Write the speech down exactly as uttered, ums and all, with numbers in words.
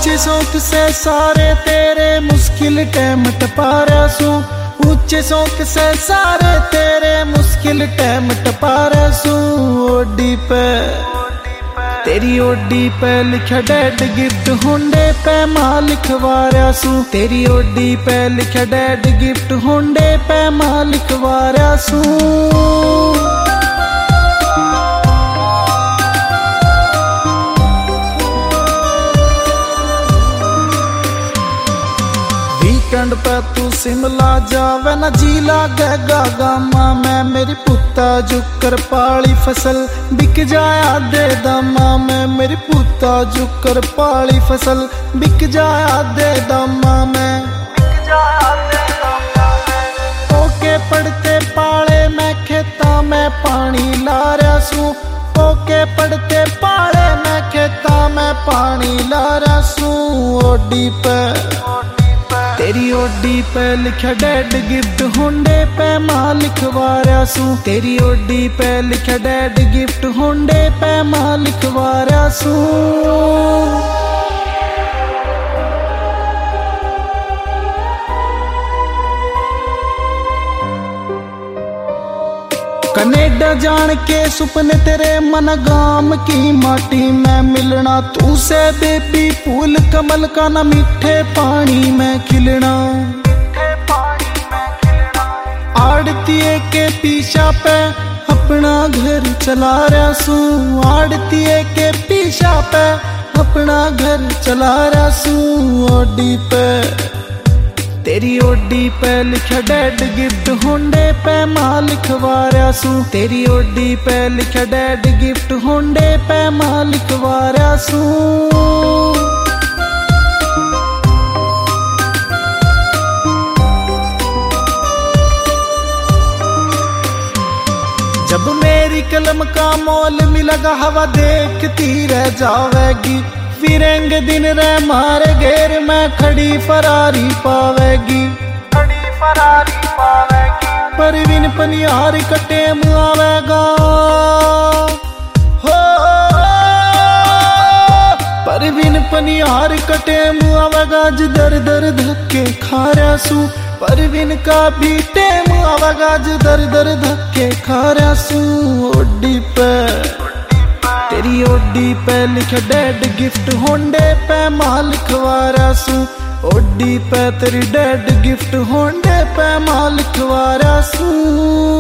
ऊंचे शौक से सारे तेरे मुश्किल टाइम टपा रहा सू, ऊंचे शौक से सारे तेरे मुश्किल टाइम टपा रहा सू। ओडी पे तेरी ओडी पे लिखा डैड गिफ्ट होंडे पे मां लिखवा रहा सू, तेरी ओडी पे लिखा डैड गिफ्ट होंडे पे मां लिखवा रहा सू। वीकेंड पे तू शिमला जावे ना जी लागेगा गामा मैं, मेरी पुत्ता जुकर पाली फसल बिक जाया दे दामा मैं, मेरी पुत्ता जुकर पाली फसल बिक जाया दे दामा मैं। ओके पढ़ते पाले मैं खेता में पानी ला रहा सू, ओके पढ़ते पाले मैं खेता में पानी ला रहा सू। ओडी पे तेरी ओडी पे लिखा डैड गिफ्ट होंडे पे मां लिखवा रहा सू, तेरी ओडी पे लिखा डैड गिफ्ट होंडे पे मां लिखवा रहा सू। कनेडा जान के सुपने तेरे मन गाम की माटी में मिलना, तू से बेबी फूल कमल का ना मीठे पानी में खिलना। आड़ती के पीछा पे अपना घर चला रहा सू, आड़ती के पीछा पे अपना घर चला रहा सू। ओडी पे तेरी ओडी पे लिखा डैड गिफ्ट होंडे पे मां लिखवा रहा सू, तेरी ओडी पे लिखा डैड गिफ्ट होंडे पे मां लिखवा रहा सू। जब मेरी कलम का मोल मिलेगा हवा देखती रह जावेगी, फिरेंग दिन रे मारे घेर में खड़ी फरारी पावेगी, खड़ी फरारी पावेगी। परवीन पनियार कटे आवेगा हो, परवीन पनियार कटे आवेगा दर दर धक्के खा रहा सू, परवीन का भी टेम आवेगा दर दर धक्के खा रहा सू। ओडी पे तेरी ओडी पे लिखा डैड गिफ्ट होंडे पे मां लिखवा रहा सू, ओडी पे तेरी डैड गिफ्ट होंडे पे मां लिखवा रहा सू।